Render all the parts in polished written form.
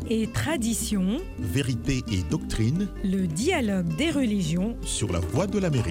et tradition, vérité et doctrine, le dialogue des religions sur la Voix de l'Amérique.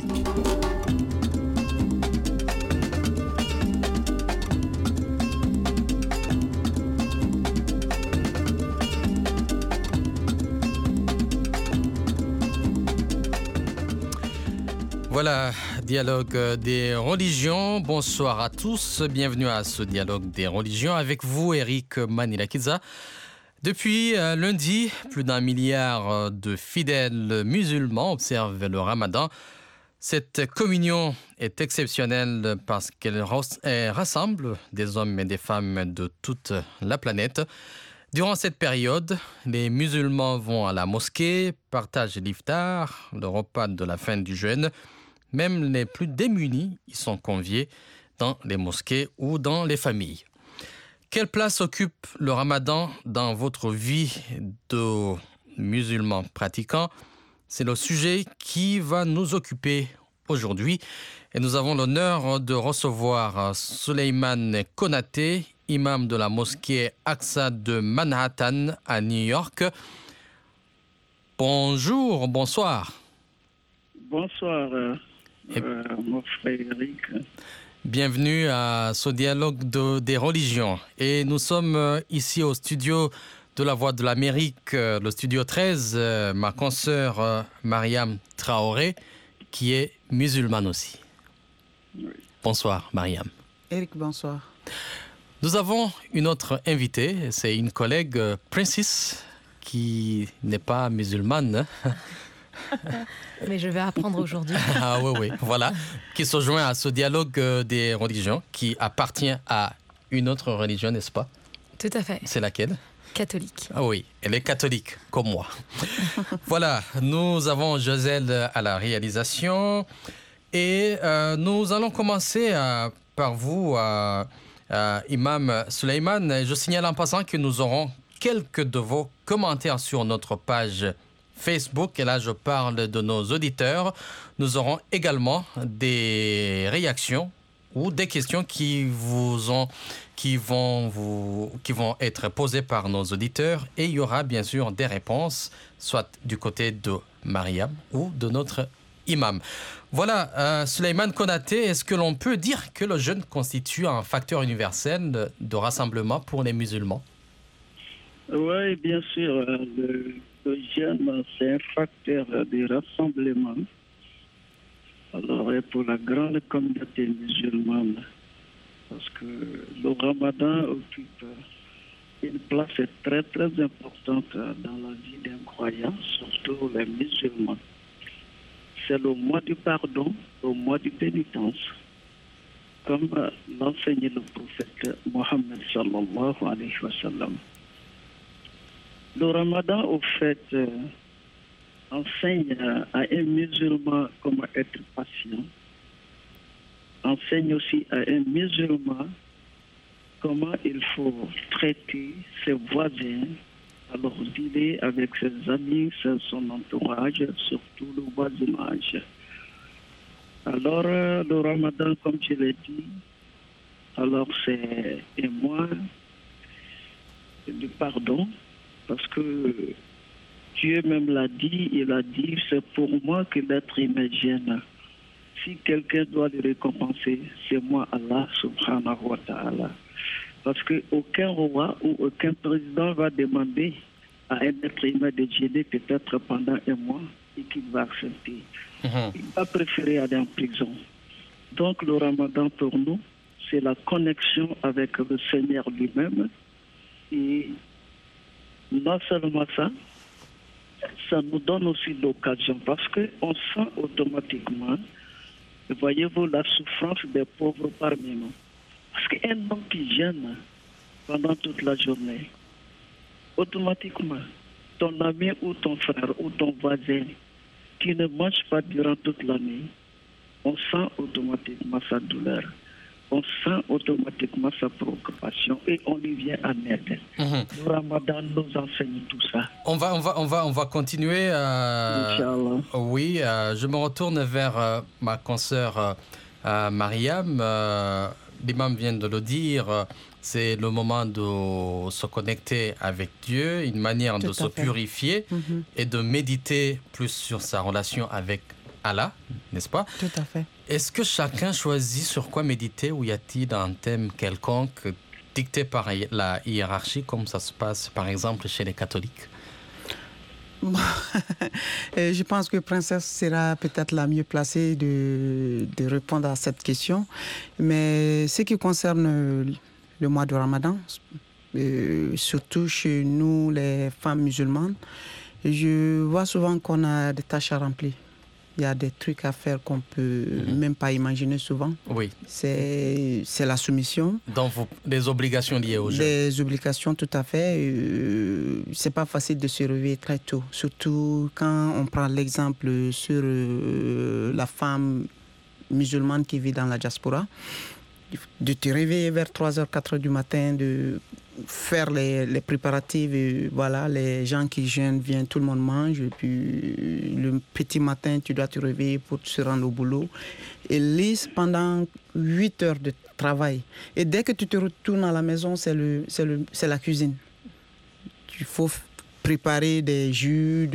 Voilà, dialogue des religions. Bonsoir à tous, bienvenue à ce dialogue des religions avec vous, Eric Manilakiza. Depuis lundi, plus d'1 milliard de fidèles musulmans observent le Ramadan. Cette communion est exceptionnelle parce qu'elle rassemble des hommes et des femmes de toute la planète. Durant cette période, les musulmans vont à la mosquée, partagent l'iftar, le repas de la fin du jeûne. Même les plus démunis y sont conviés dans les mosquées ou dans les familles. Quelle place occupe le Ramadan dans votre vie de musulmans pratiquants? C'est le sujet qui va nous occuper aujourd'hui. Et nous avons l'honneur de recevoir Souleymane Konaté, imam de la mosquée Aqsa de Manhattan à New York. Bonjour, bonsoir. Bonsoir, mon frère Eric. Bienvenue à ce dialogue des religions. Et nous sommes ici au studio de la Voix de l'Amérique, le studio 13, ma consoeur Mariam Traoré, qui est musulmane aussi. Oui. Bonsoir, Mariam. Eric, bonsoir. Nous avons une autre invitée, c'est une collègue, Princess, qui n'est pas musulmane. Mais je vais apprendre aujourd'hui. Ah oui, voilà. Qui se joint à ce dialogue des religions, qui appartient à une autre religion, n'est-ce pas? Tout à fait. C'est laquelle? Catholique. Ah oui, elle est catholique, comme moi. Voilà, nous avons Joselle à la réalisation. Et nous allons commencer par vous, Imam Souleymane. Je signale en passant que nous aurons quelques de vos commentaires sur notre page Facebook, et là je parle de nos auditeurs. Nous aurons également des réactions ou des questions qui vont être posées par nos auditeurs, et il y aura bien sûr des réponses, soit du côté de Mariam ou de notre imam. Voilà, Souleymane Konaté, est-ce que l'on peut dire que le jeûne constitue un facteur universel de rassemblement pour les musulmans? Oui, bien sûr. Le jeûne, c'est un facteur de rassemblement. Alors, et pour la grande communauté musulmane, parce que le Ramadan occupe une place très, très importante dans la vie d'un croyant, surtout les musulmans. C'est le mois du pardon, le mois de pénitence, comme l'enseignait le prophète Mohammed sallallahu alayhi wa sallam. Le Ramadan, au fait, enseigne à un musulman comment être patient, enseigne aussi à un musulman comment il faut traiter ses voisins, alors dealer avec ses amis, son entourage, surtout le voisinage. Alors, le Ramadan, comme je l'ai dit, alors c'est un mois du pardon, parce que Dieu même l'a dit, il a dit, c'est pour moi que l'être humain gêne. Si quelqu'un doit le récompenser, c'est moi, Allah subhanahu wa ta'ala. Parce qu'aucun roi ou aucun président va demander à un être humain de gêner peut-être pendant un mois et qu'il va accepter. Il va préférer aller en prison. Donc le Ramadan pour nous, c'est la connexion avec le Seigneur lui-même. Et non seulement ça, ça nous donne aussi l'occasion parce qu'on sent automatiquement, voyez-vous, la souffrance des pauvres parmi nous. Parce qu'un homme qui jeûne pendant toute la journée, automatiquement, ton ami ou ton frère ou ton voisin qui ne mange pas durant toute l'année, on sent automatiquement sa douleur. On sent automatiquement sa préoccupation et on lui vient en aide. Le Ramadan nous enseigne tout ça. On va continuer. Inch'Allah. Oui, je me retourne vers ma consoeur Mariam. l'imam vient de le dire, c'est le moment de se connecter avec Dieu, une manière de se purifier et de méditer plus sur sa relation avec Allah, n'est-ce pas? Tout à fait. Est-ce que chacun choisit sur quoi méditer ou y a-t-il un thème quelconque dicté par la hiérarchie comme ça se passe par exemple chez les catholiques? Bon, je pense que Princesse sera peut-être la mieux placée de répondre à cette question. Mais ce qui concerne le mois de Ramadan, surtout chez nous, les femmes musulmanes, je vois souvent qu'on a des tâches à remplir. Il y a des trucs à faire qu'on ne peut même pas imaginer souvent. Oui. C'est la soumission. Donc, des obligations liées au jeûne. Des obligations, tout à fait. C'est pas facile de se réveiller très tôt. Surtout quand on prend l'exemple sur la femme musulmane qui vit dans la diaspora. De te réveiller vers 3h, 4h du matin, de faire les préparatifs. Et voilà, les gens qui jeûnent viennent, tout le monde mange. Et puis le petit matin, tu dois te réveiller pour se rendre au boulot. Et lise pendant 8 heures de travail. Et dès que tu te retournes à la maison, c'est la cuisine. Il faut préparer des jus,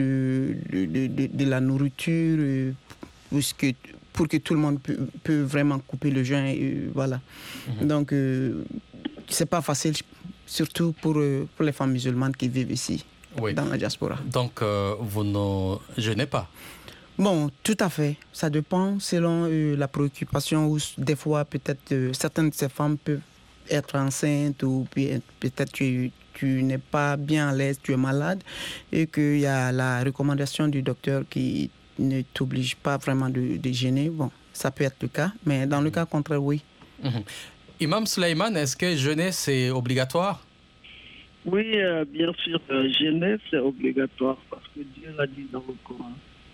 de la nourriture, pour que tout le monde peut vraiment couper le jeûne. Voilà. Donc, c'est pas facile, surtout pour les femmes musulmanes qui vivent ici, dans la diaspora. Donc, vous ne jeûnez pas? Bon, tout à fait. Ça dépend selon la préoccupation ou des fois, peut-être, certaines de ces femmes peuvent être enceintes ou peut-être tu n'es pas bien à l'aise, tu es malade et qu'il y a la recommandation du docteur qui ne t'oblige pas vraiment de jeûner. Bon, ça peut être le cas, mais dans le cas contraire, oui. Imam Sulaiman, est-ce que jeûner, c'est obligatoire? Oui, bien sûr, jeûner, c'est obligatoire parce que Dieu l'a dit dans le Coran.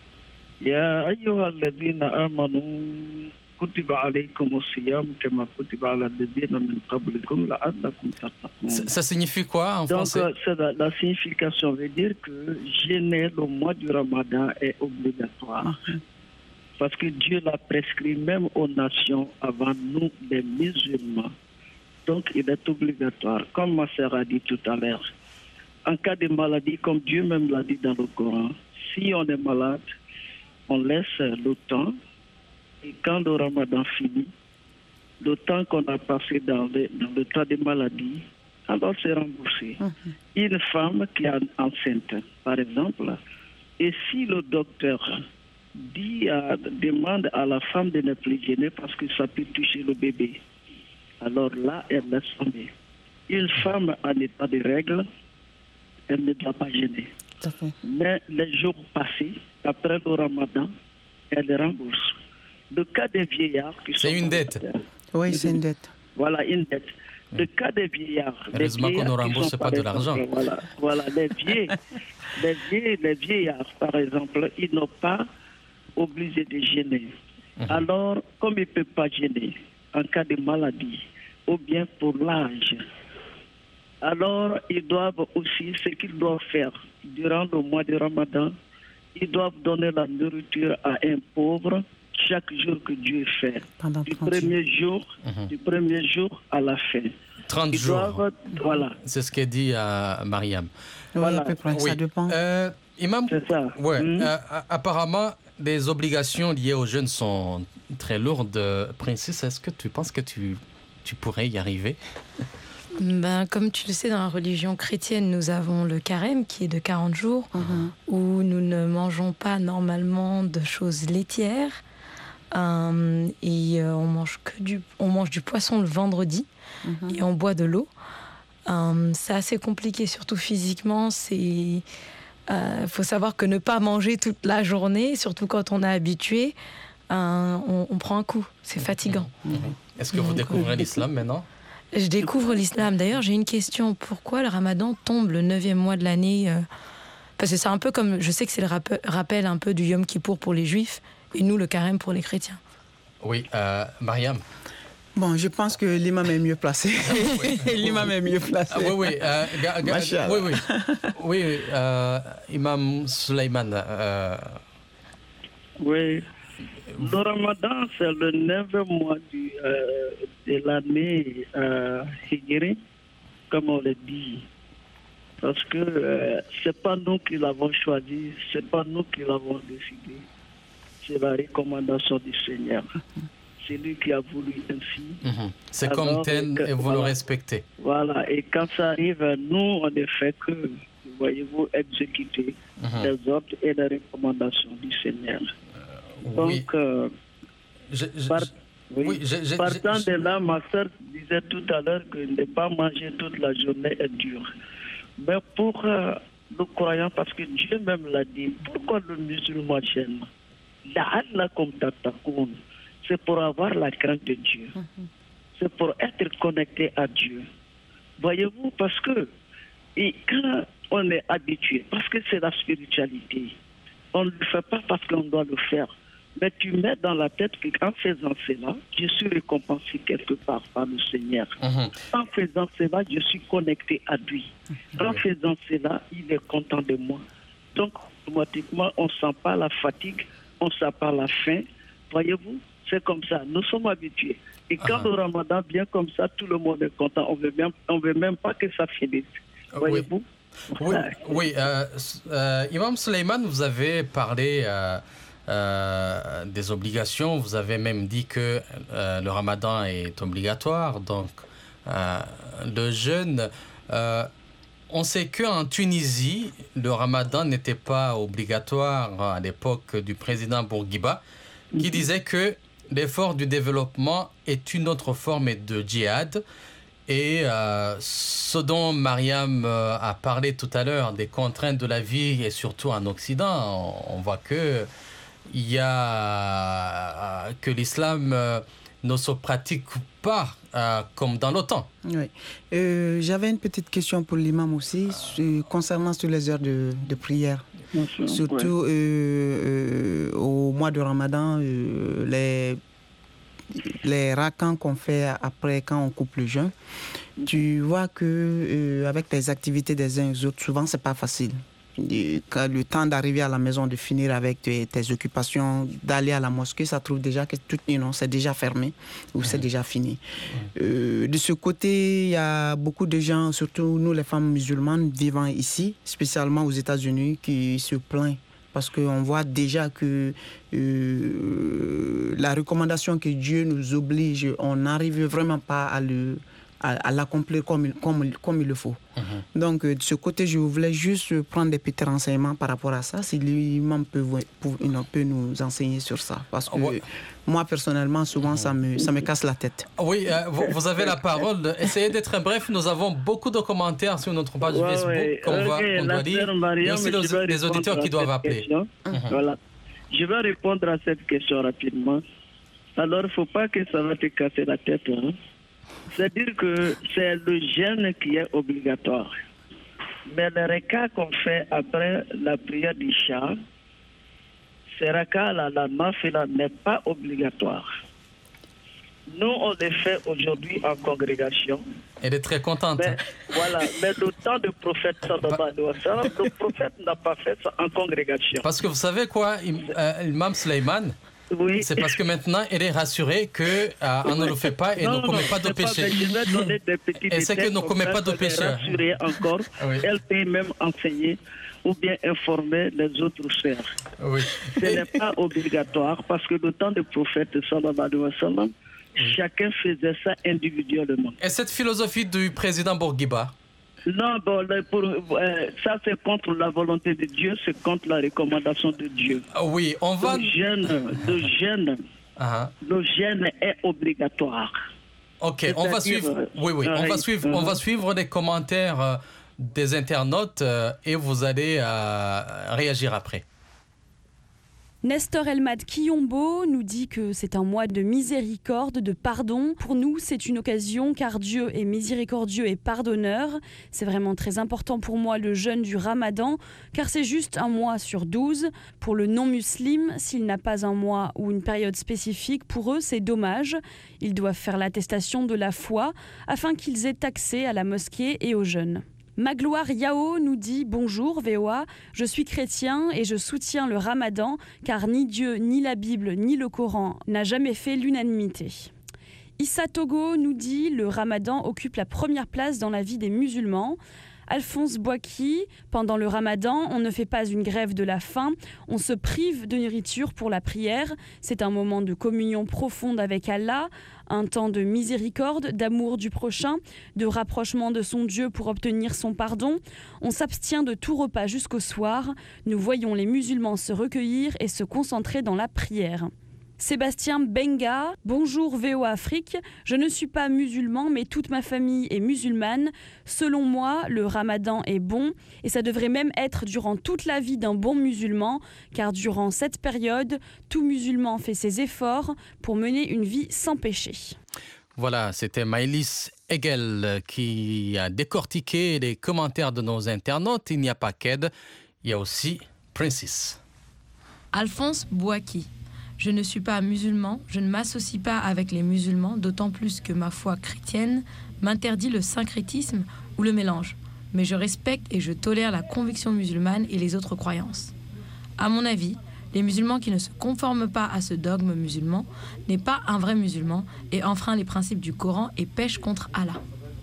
Ya ayyuhalladhina amanu kutiba alaykumus siyam kama kutiba ala alladhina min qablikum la'allakum tattaqun. Ça signifie quoi en français? Donc, la signification veut dire que jeûner le mois du Ramadan est obligatoire. Parce que Dieu l'a prescrit même aux nations avant nous, les musulmans. Donc, il est obligatoire. Comme ma sœur a dit tout à l'heure, en cas de maladie, comme Dieu même l'a dit dans le Coran, si on est malade, on laisse le temps. Et quand le Ramadan finit, le temps qu'on a passé dans le temps de maladie, alors c'est remboursé. Une femme qui est enceinte, par exemple, et si le docteur demande à la femme de ne plus jeûner parce que ça peut toucher le bébé, alors là, elle laisse tomber. Une femme en état de règle, elle ne doit pas jeûner. Mais les jours passés, après le Ramadan, elle rembourse. Le cas des vieillards... C'est une dette. Oui, c'est une dette. Voilà, une dette. Le cas des vieillards... Heureusement qu'on ne rembourse pas de l'argent. Voilà, les vieillards, par exemple, ils n'ont pas obligé de jeûner. Alors, comme ils ne peuvent pas jeûner en cas de maladie ou bien pour l'âge, alors ils doivent aussi, ce qu'ils doivent faire durant le mois de Ramadan, ils doivent donner la nourriture à un pauvre chaque jour que Dieu fait. Du premier jour à la fin. 30 jours. Voilà. C'est ce qu'a dit Mariam. Voilà, à peu près, ça dépend. Imam, c'est ça. Ouais, apparemment, les obligations liées aux jeunes sont très lourdes. Princesse, est-ce que tu penses que tu pourrais y arriver? Comme tu le sais, dans la religion chrétienne, nous avons le carême qui est de 40 jours, où nous ne mangeons pas normalement de choses laitières. Et on mange du poisson le vendredi et on boit de l'eau. C'est assez compliqué, surtout physiquement. Il faut savoir que ne pas manger toute la journée, surtout quand on est habitué, on prend un coup. C'est fatigant. Est-ce que vous découvrez l'islam maintenant? Je découvre l'islam. D'ailleurs, j'ai une question. Pourquoi le ramadan tombe le 9e mois de l'année? Parce que c'est un peu comme... Je sais que c'est le rappel un peu du Yom Kippour pour les juifs et nous, le carême pour les chrétiens. Oui, Mariam. Bon, je pense que l'imam est mieux placé. L'imam est mieux placé. Oui, Imam Sulaiman. Oui. Le Ramadan, c'est le 9e mois de l'année Hijri, comme on le dit. Parce que c'est pas nous qui l'avons choisi, c'est pas nous qui l'avons décidé. C'est la recommandation du Seigneur. C'est lui qui a voulu ainsi. C'est comme tel et vous le respectez. Voilà, et quand ça arrive, nous, on ne fait que, voyez-vous, exécuter les ordres et les recommandations du Seigneur. Donc, partant de là, ma soeur disait tout à l'heure que ne pas manger toute la journée est dur. Mais pour nous croyants, parce que Dieu même l'a dit, pourquoi le musulman gêne? C'est pour avoir la crainte de Dieu. C'est pour être connecté à Dieu. Voyez-vous, parce que quand on est habitué, parce que c'est la spiritualité, on ne le fait pas parce qu'on doit le faire. Mais tu mets dans la tête qu'en faisant cela, je suis récompensé quelque part par le Seigneur. En faisant cela, je suis connecté à lui. En faisant cela, il est content de moi. Donc, automatiquement, on ne sent pas la fatigue, on ne sent pas la faim. Voyez-vous, c'est comme ça. Nous sommes habitués. Et quand le Ramadan vient comme ça, tout le monde est content. On veut même pas que ça finisse. Voyez-vous? Oui. Imam Suleiman, vous avez parlé des obligations. Vous avez même dit que le Ramadan est obligatoire. Donc, le jeûne... on sait qu'en Tunisie, le Ramadan n'était pas obligatoire à l'époque du président Bourguiba, qui disait que l'effort du développement est une autre forme de djihad. Et ce dont Mariam a parlé tout à l'heure, des contraintes de la vie, et surtout en Occident, on voit que l'islam ne se pratique pas comme dans l'OTAN. Oui. J'avais une petite question pour l'imam aussi, concernant sur les heures de prière. Surtout au mois de Ramadan, les rakans qu'on fait après quand on coupe le jeûne, tu vois que avec les activités des uns et des autres, souvent c'est pas facile. Quand le temps d'arriver à la maison, de finir avec tes occupations, d'aller à la mosquée, ça trouve déjà que c'est déjà fermé ou c'est déjà fini. De ce côté, il y a beaucoup de gens, surtout nous les femmes musulmanes vivant ici, spécialement aux États-Unis, qui se plaignent parce qu'on voit déjà que la recommandation que Dieu nous oblige, on n'arrive vraiment pas à l'accomplir comme il le faut. Donc, de ce côté, je voulais juste prendre des petits renseignements par rapport à ça, si l'imam peut nous enseigner sur ça. Parce que moi, personnellement, souvent, ça me casse la tête. Oui, vous avez la parole. Essayez d'être bref. Nous avons beaucoup de commentaires sur notre page Facebook qu'on doit lire. Il y a aussi les auditeurs qui doivent appeler. Voilà. Je vais répondre à cette question rapidement. Alors, il ne faut pas que ça va te casser la tête. C'est-à-dire que c'est le jeûne qui est obligatoire. Mais le rekas qu'on fait après la prière d'Isha, ce rekas-là, la nafila, n'est pas obligatoire. Nous, on les fait aujourd'hui en congrégation. Elle est très contente. Mais, voilà, mais le temps du prophète, le prophète n'a pas fait ça en congrégation. Parce que vous savez quoi, Imam Suleiman, oui. C'est parce que maintenant, elle est rassurée qu'on ne le fait pas et ne commet pas de péché. Et c'est qu'elle ne commet pas de péché. Rassurée encore, elle peut même enseigner ou bien informer les autres sœurs. Oui. Ce n'est pas obligatoire parce que le temps du prophète, sallallahu alayhi wa sallam, chacun faisait ça individuellement. Et cette philosophie du président Bourguiba? Non, ça c'est contre la volonté de Dieu, c'est contre la recommandation de Dieu. Oui, on va... Le jeûne est obligatoire. Ok, on va suivre. On va suivre les commentaires des internautes et vous allez réagir après. Nestor Elmad Kiyombo nous dit que c'est un mois de miséricorde, de pardon. Pour nous, c'est une occasion car Dieu est miséricordieux et pardonneur. C'est vraiment très important pour moi le jeûne du Ramadan car c'est juste un mois sur 12. Pour le non-musulman, s'il n'a pas un mois ou une période spécifique, pour eux, c'est dommage. Ils doivent faire l'attestation de la foi afin qu'ils aient accès à la mosquée et au jeûne. Magloire Yao nous dit « Bonjour VOA, je suis chrétien et je soutiens le ramadan car ni Dieu, ni la Bible, ni le Coran n'a jamais fait l'unanimité. » Issa Togo nous dit « Le ramadan occupe la première place dans la vie des musulmans. » Alphonse Boaki, pendant le ramadan, on ne fait pas une grève de la faim, on se prive de nourriture pour la prière. C'est un moment de communion profonde avec Allah, un temps de miséricorde, d'amour du prochain, de rapprochement de son Dieu pour obtenir son pardon. On s'abstient de tout repas jusqu'au soir. Nous voyons les musulmans se recueillir et se concentrer dans la prière. Sébastien Benga, bonjour VOA Afrique, je ne suis pas musulman mais toute ma famille est musulmane. Selon moi, le ramadan est bon et ça devrait même être durant toute la vie d'un bon musulman car durant cette période, tout musulman fait ses efforts pour mener une vie sans péché. Voilà, c'était Maëlys Hegel qui a décortiqué les commentaires de nos internautes. Il n'y a pas qu'aide, il y a aussi Princess. Alphonse Boaki. Je ne suis pas musulman, je ne m'associe pas avec les musulmans, d'autant plus que ma foi chrétienne m'interdit le syncrétisme ou le mélange. Mais je respecte et je tolère la conviction musulmane et les autres croyances. À mon avis, les musulmans qui ne se conforment pas à ce dogme musulman n'est pas un vrai musulman et enfreint les principes du Coran et pêche contre Allah.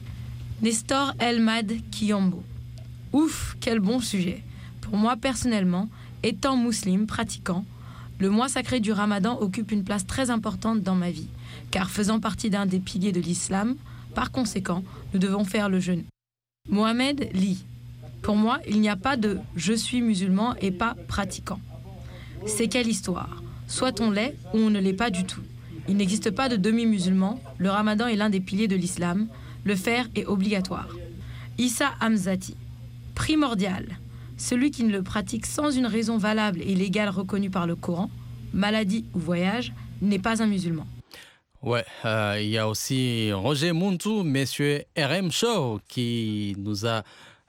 Nestor Elmad Kiyombo. Ouf, quel bon sujet. Pour moi personnellement, étant musulman pratiquant, le mois sacré du Ramadan occupe une place très importante dans ma vie, car faisant partie d'un des piliers de l'islam, par conséquent, nous devons faire le jeûne. Mohamed lit. Pour moi, il n'y a pas de « je suis musulman » et pas « pratiquant ». C'est quelle histoire ? Soit on l'est ou on ne l'est pas du tout. Il n'existe pas de demi-musulman, le Ramadan est l'un des piliers de l'islam, le faire est obligatoire. Issa Hamzati. Primordial. Celui qui ne le pratique sans une raison valable et légale reconnue par le Coran, maladie ou voyage, n'est pas un musulman. Ouais, il y a aussi Roger Muntu, monsieur RM Show, qui nous a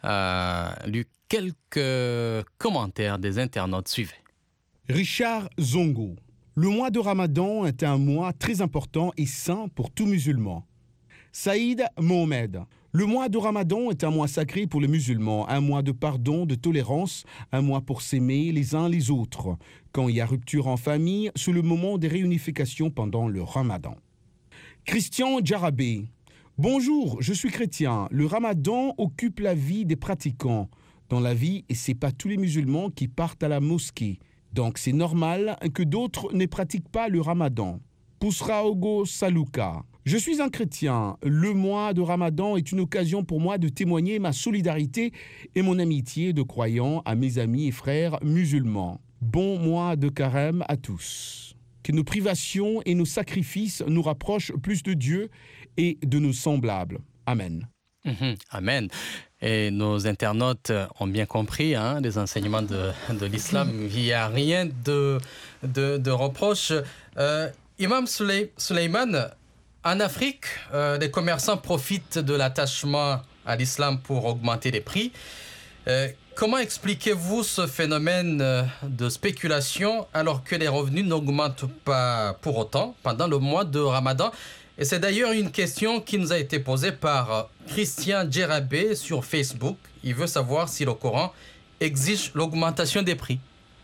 lu quelques commentaires des internautes. Suivez. Richard Zongo. Le mois de Ramadan est un mois très important et saint pour tout musulman. Saïd Mohamed. Le mois de Ramadan est un mois sacré pour les musulmans, un mois de pardon, de tolérance, un mois pour s'aimer les uns les autres. Quand il y a rupture en famille, c'est le moment des réunifications pendant le Ramadan. Christian Djarabé. Bonjour, je suis chrétien. Le Ramadan occupe la vie des pratiquants dans la vie et c'est pas tous les musulmans qui partent à la mosquée. Donc c'est normal que d'autres ne pratiquent pas le Ramadan. Pousraogo Saluka. Je suis un chrétien. Le mois de Ramadan est une occasion pour moi de témoigner ma solidarité et mon amitié de croyant à mes amis et frères musulmans. Bon mois de carême à tous. Que nos privations et nos sacrifices nous rapprochent plus de Dieu et de nos semblables. Amen. Amen. Et nos internautes ont bien compris les enseignements de l'islam. Il n'y a rien de reproche. Imam Suleiman, en Afrique, les commerçants profitent de l'attachement à l'islam pour augmenter les prix. Comment expliquez-vous ce phénomène de spéculation alors que les revenus n'augmentent pas pour autant pendant le mois de Ramadan ? Et c'est d'ailleurs une question qui nous a été posée par Christian Djerabé sur Facebook. Il veut savoir si le Coran exige l'augmentation des prix.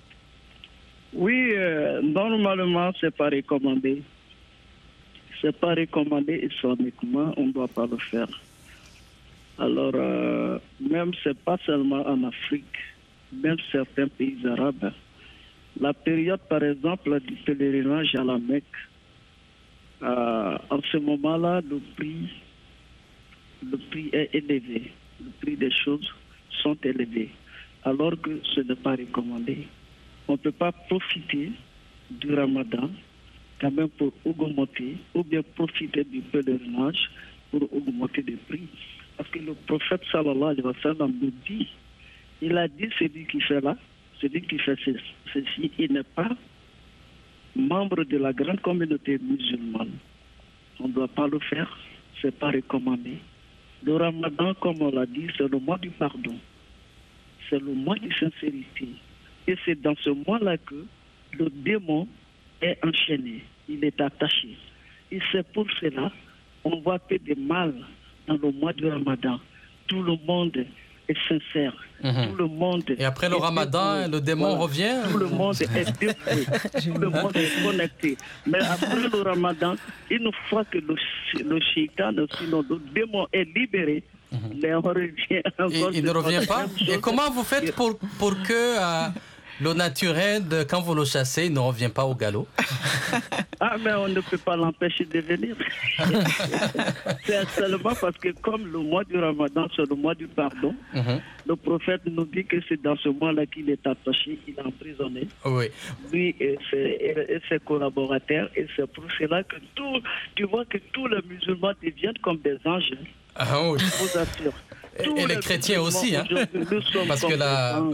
Oui, normalement, c'est pas recommandé. C'est pas recommandé islamiquement, on ne doit pas le faire. Alors, même c'est pas seulement en Afrique, même certains pays arabes. La période, par exemple, du pèlerinage à la Mecque, en ce moment-là, le prix est élevé. Le prix des choses sont élevés, alors que ce n'est pas recommandé. On ne peut pas profiter du Ramadan quand même pour augmenter, ou bien profiter du pèlerinage pour augmenter les prix. Parce que le prophète sallallahu alayhi wa sallam nous dit, il a dit, celui qui fait là, celui qui fait ceci, il n'est pas membre de la grande communauté musulmane. On ne doit pas le faire, ce n'est pas recommandé. Le Ramadan, comme on l'a dit, c'est le mois du pardon. C'est le mois de sincérité. Et c'est dans ce mois-là que le démon est enchaîné, il est attaché. Et c'est pour cela qu'on voit que des mal dans le mois du Ramadan. Tout le monde est sincère. Tout le monde. Et après le ramadan, le démon revient. Tout le monde est défoué. Tout le monde est connecté. Mais après le ramadan, une fois que le shaitan, sinon le démon est libéré, il revient encore. Il ne revient pas. Et comment vous faites pour que le naturel, quand vous le chassez, il ne revient pas au galop? Ah, mais on ne peut pas l'empêcher de venir. C'est seulement parce que comme le mois du Ramadan, c'est le mois du pardon, le prophète nous dit que c'est dans ce mois-là qu'il est attaché, il est emprisonné. Oui. Lui et ses collaborateurs. Et c'est pour cela que tu vois que tous les musulmans deviennent comme des anges. Ah oui. Je vous assure. Et les chrétiens aussi, hein? Parce que la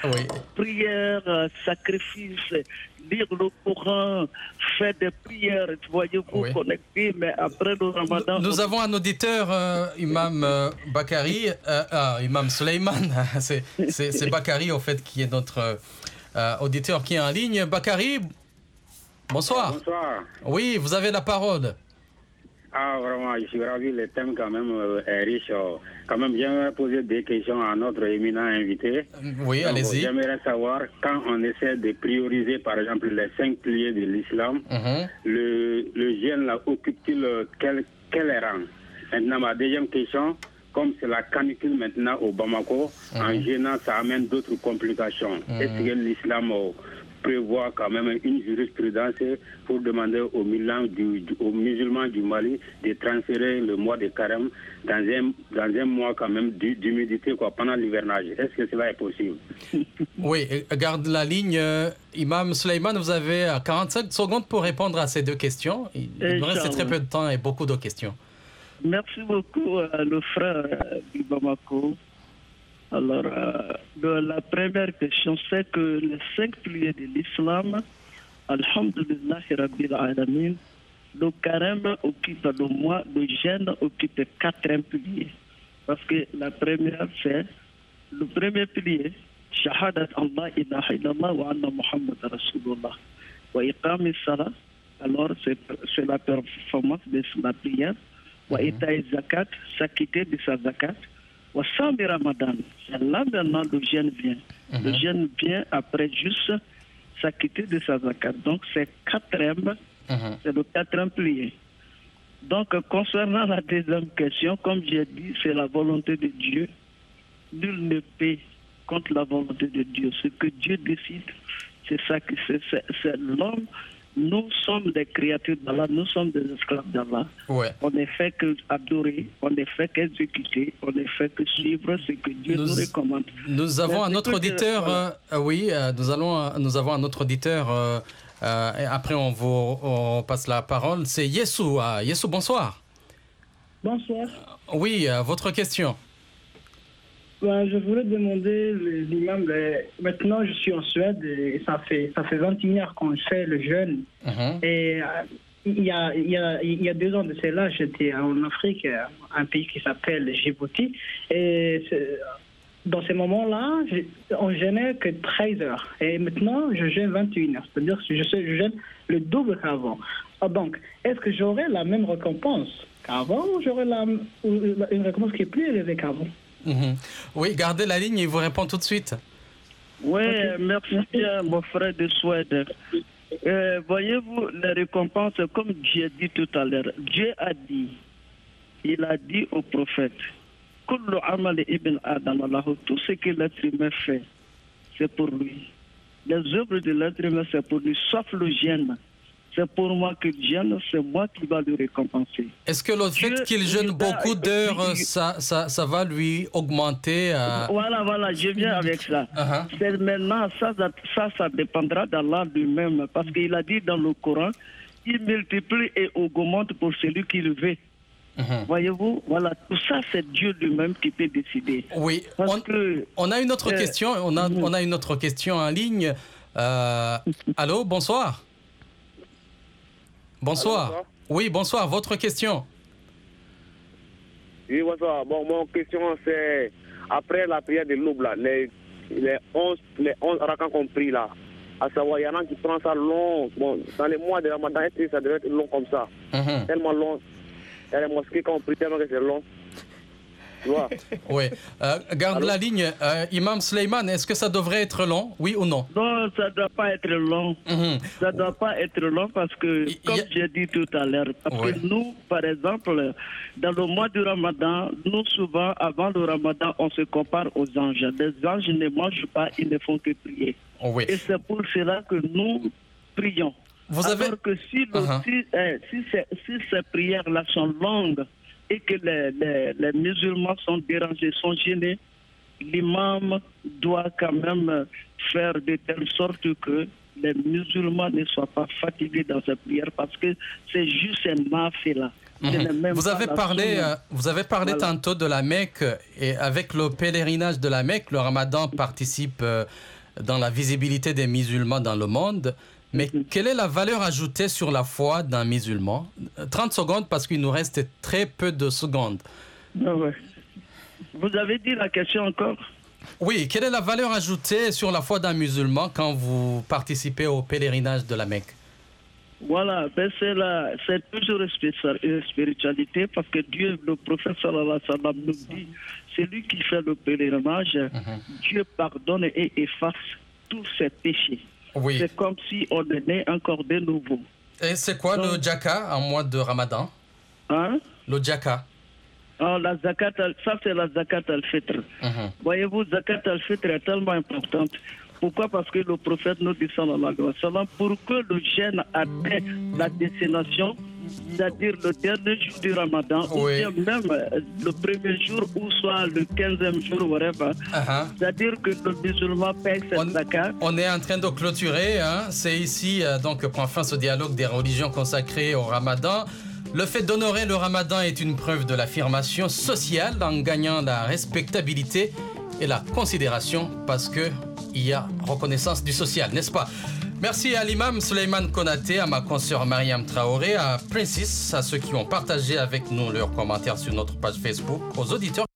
prière, sacrifice, lire le Coran, faire des prières, voyez-vous, connecter, mais après le Ramadan... Nous avons un auditeur, Imam Bakari, Imam Suleiman, c'est Bakari, en fait, qui est notre auditeur qui est en ligne. Bakari, bonsoir. Bonsoir. Oui, vous avez la parole. Ah, vraiment, je suis ravi, le thème quand même est riche. Quand même, j'aimerais poser des questions à notre éminent invité. Oui, donc, allez-y. J'aimerais savoir, quand on essaie de prioriser, par exemple, les 5 piliers de l'islam, le jeûne là, occupe-t-il quel rang? Maintenant, ma deuxième question, comme c'est la canicule maintenant au Bamako, en jeûnant, ça amène d'autres complications. Est-ce que l'islam prévoit quand même une jurisprudence pour demander aux musulmans du Mali de transférer le mois de carême dans un mois quand même d'humidité pendant l'hivernage? Est-ce que cela est possible? Oui, garde la ligne. Imam Suleiman, vous avez 45 secondes pour répondre à ces deux questions. Il nous reste très peu de temps et beaucoup de questions. Merci beaucoup, le frère du Bamako. Alors, la première question, c'est que les 5 piliers de l'islam, Alhamdulillah Rabbil Alamin, le carême occupe le mois, le jeûne occupe le 4e pilier. Parce que la première, c'est le premier pilier, Shahadat Allah ilaha illallah wa anna Muhammad Rasulullah. Wa iqam salat, alors c'est la performance de la prière. Wa ita'i zakat, s'acquitter de sa zakat. Wassami Ramadan, c'est là maintenant le jeûne vient. Le jeûne vient après juste s'acquitter de sa zakat. Donc c'est 4e, c'est le 4e pilier. Donc concernant la deuxième question, comme j'ai dit, c'est la volonté de Dieu. Nul ne peut contre la volonté de Dieu. Ce que Dieu décide, c'est ça que c'est l'homme. Nous sommes des créatures d'Allah, nous sommes des esclaves d'Allah. Ouais. On n'est fait que adorer, on n'est fait qu'exécuter, on n'est fait que suivre ce que Dieu nous recommande. Nous avons un autre auditeur, nous avons un autre auditeur, et après on passe la parole, c'est Yessou. Yessou, bonsoir. Bonsoir. Oui, votre question. Je voulais demander l'imam, maintenant je suis en Suède et ça fait 21 heures qu'on fait le jeûne. Et il y a 2 ans de cela, j'étais en Afrique, un pays qui s'appelle Djibouti. Et dans ces moments-là, on jeûnait que 13 heures. Et maintenant, je jeûne 21 heures. C'est-à-dire que je jeûne le double qu'avant. Donc, est-ce que j'aurai la même récompense qu'avant ou j'aurai une récompense qui est plus élevée qu'avant? Oui, gardez la ligne et il vous répond tout de suite. Oui, merci bien, mon frère de Suède. Voyez-vous, les récompenses, comme j'ai dit tout à l'heure, Dieu a dit, il a dit au prophète, tout ce que l'être humain fait, c'est pour lui. Les œuvres de l'être humain, c'est pour lui, sauf le jeûne. C'est pour moi que le jeûne, c'est moi qui va le récompenser. Est-ce que le fait qu'il jeûne beaucoup d'heures, ça va lui augmenter Voilà, je viens avec ça. C'est maintenant, ça dépendra d'Allah lui-même. Parce qu'il a dit dans le Coran, il multiplie et augmente pour celui qui le veut. Voyez-vous, voilà, tout ça, c'est Dieu lui-même qui peut décider. Oui, on a une autre question, on a une autre question en ligne. Allô, bonsoir. Bonsoir. Alors, oui, bonsoir. Votre question? Oui, bonsoir. Bon, mon question, c'est après la prière de l'aube, les 11 rakans qu'on prie là, à savoir, il y en a qui prennent ça long. Bon, dans les mois de Ramadan, est-ce que ça devrait être long comme ça? Tellement long. Il y a les mosquées qu'on prie tellement que c'est long. Tu vois? Oui. Garde la ligne. Imam Suleiman, est-ce que ça devrait être long, oui ou non? Non, ça ne doit pas être long. Ça ne doit pas être long parce que, comme j'ai dit tout à l'heure, parce que nous, par exemple, dans le mois du Ramadan, nous souvent, avant le Ramadan, on se compare aux anges. Les anges ne mangent pas, ils ne font que prier. Oui. Et c'est pour cela que nous prions. Vous avez... Alors que si ces prières-là sont longues et que les musulmans sont dérangés, sont gênés, l'imam doit quand même faire de telle sorte que les musulmans ne soient pas fatigués dans ces prières parce que c'est juste un nafila. Vous avez parlé tantôt de la Mecque et avec le pèlerinage de la Mecque, le Ramadan participe dans la visibilité des musulmans dans le monde. Mais quelle est la valeur ajoutée sur la foi d'un musulman? 30 secondes parce qu'il nous reste très peu de secondes. Vous avez dit la question encore? Oui, quelle est la valeur ajoutée sur la foi d'un musulman quand vous participez au pèlerinage de la Mecque? Voilà, c'est toujours une spiritualité parce que Dieu, le prophète sallallahu alayhi wa sallam nous dit, celui qui fait le pèlerinage, Dieu pardonne et efface tous ses péchés. Oui. C'est comme si on est né encore de nouveau. Et c'est quoi le Djaka en mois de Ramadan? Hein? Le Djaka. La zakat, ça c'est la zakat al-fitr. Voyez-vous, zakat al-fitr est tellement importante. Pourquoi? Parce que le prophète nous dit sallallahu alayhi wa sallam, pour que le jeûne atteigne la destination, c'est-à-dire le dernier jour du Ramadan, ou bien même le premier jour, ou soit le 15e jour, whatever, c'est-à-dire que le musulman paye cette zakat. On est en train de clôturer, c'est ici donc prend fin ce dialogue des religions consacrées au Ramadan. Le fait d'honorer le Ramadan est une preuve de l'affirmation sociale en gagnant la respectabilité et la considération parce que il y a reconnaissance du social, n'est-ce pas? Merci à l'imam Suleiman Konaté, à ma consoeur Mariam Traoré, à Princess, à ceux qui ont partagé avec nous leurs commentaires sur notre page Facebook, aux auditeurs